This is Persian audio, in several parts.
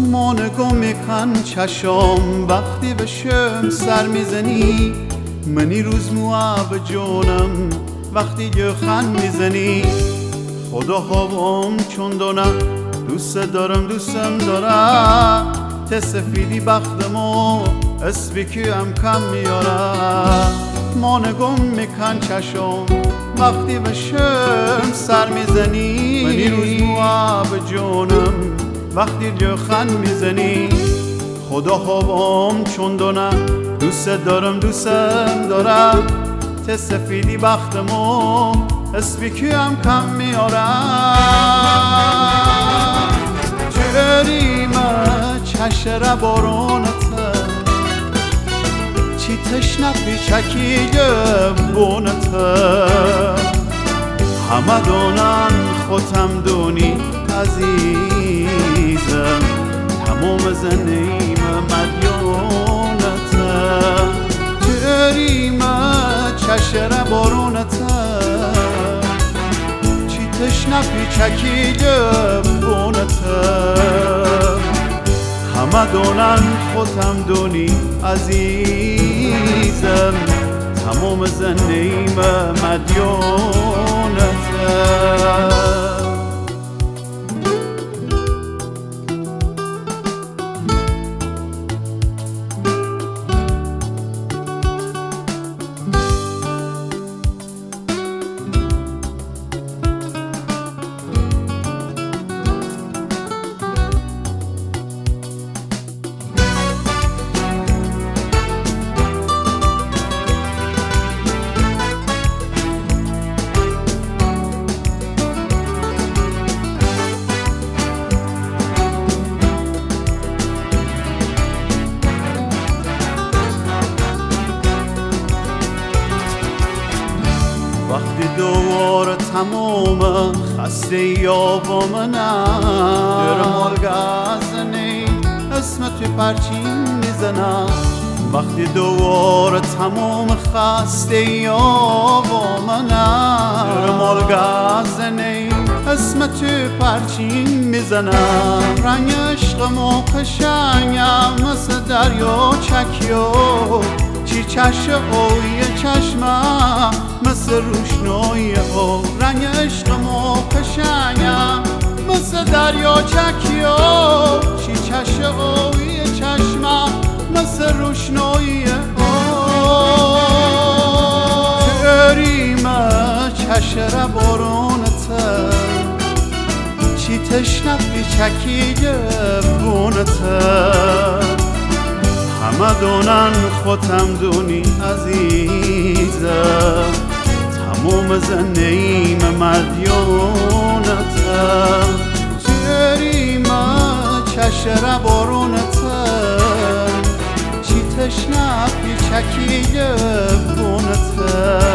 ما نگاه میکن چشام وقتی به شم سر میزنی، منی روز مواب جونم وقتی لبخند میزنی. خدا هوام چون دونم دوست دارم دوستم دارم، سفیدی بختمو اسبی که هم کم میارم. ما نگاه میکن چشام وقتی به شم سر میزنی، منی روز مواب جونم وقتی لبخند میزنی. خدا هوام چون دونم دوست دارم دوستم دارم، سفیدی بختمو اسبی که هم کم میارم. جریمه چشره بارونته، چی تشنه پیچکی بونته. همه دونن خودم دونی عزیزم، تمام زندگیم مدیونته. جریمه چشره بارونته، چی تشنه پیچکی بونته. همه دونن خودم دونی عزیزم، تمام زندگیم مدیونته. وقتی دوار تمام خسته یا منم، در مرگزنی اسم توی پرچین میزنم. وقتی دوار تمام خسته یا منم، در مرگزنی اسم توی پرچین میزنم. رنگ عشقمو قشنگم مثل دریا چکیو، چی چشم اوی چشمم مثل روشنایی او. رنگ عشقمو قشنگم مثل دریا چکیو، چی چشم اوی چشمم مثل روشنایی او. جریمه چشره بارونته، چی تشنه پیچکی بونته. همه دونن خودم دونی عزیزم، تمام زندگیم مدیونته. جریمه چشره بارونته، چی تشنه پیچکی بونته.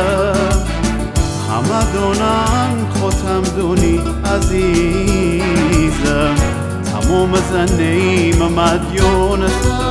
همه دونن خودم دونی عزیزم، تمام زندگیم مدیونته.